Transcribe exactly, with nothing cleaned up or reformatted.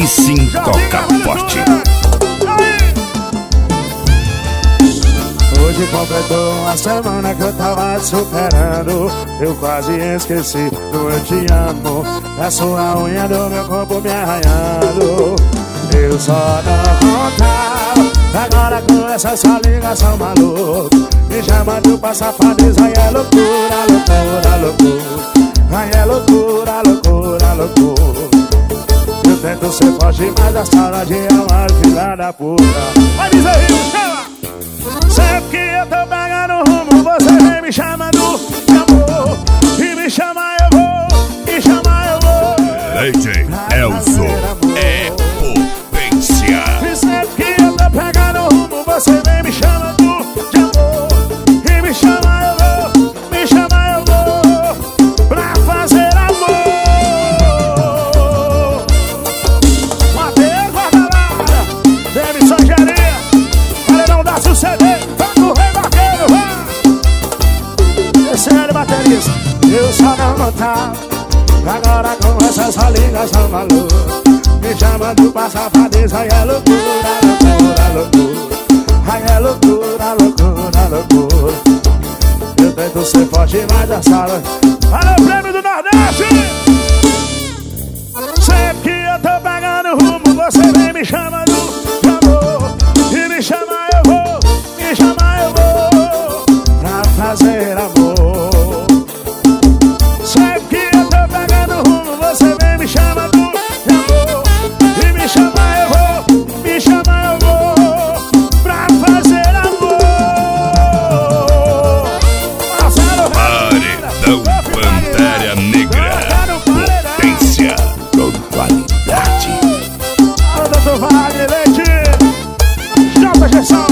sim toca forte. Hoje completou uma semana que eu tava te superando. Eu quase esqueci do eu te amo. A sua unha do meu corpo me arranhando. Eu só não contava. Agora com essa sua ligação maluca, me chamando pra safadeza. Aí é loucura, loucura, loucura. Aí é loucura, loucura, loucura. Eu tento ser forte, mas a saudade é uma filha da puta. Vai dizer isso, chama! Sempre que eu tô pegando rumo, você vem me chamando de amor. E me chama eu vou, me chama eu vou. D J Elzo é potência. E sempre que eu tô pegando rumo, você vem me chamando de amor. E me chama eu vou, me chama eu vou, pra fazer amor. Mateus Guardalada, Demi Sogeria, paredão da suceder. Sério, baterista, eu só não notava. Agora com essa sua ligação maluca, me chamando pra safadeza. Aí é loucura, loucura, loucura. Aí é loucura, loucura, loucura. Eu tento ser forte, mas a sala. Olha o prêmio do Nordeste. Sempre que eu tô pegando rumo, você vem me chamando de amor. E me chama eu vou, me chama eu vou, pra fazer amor. Pantera Negra, potência com qualidade. Doutor Wagner Leite, J G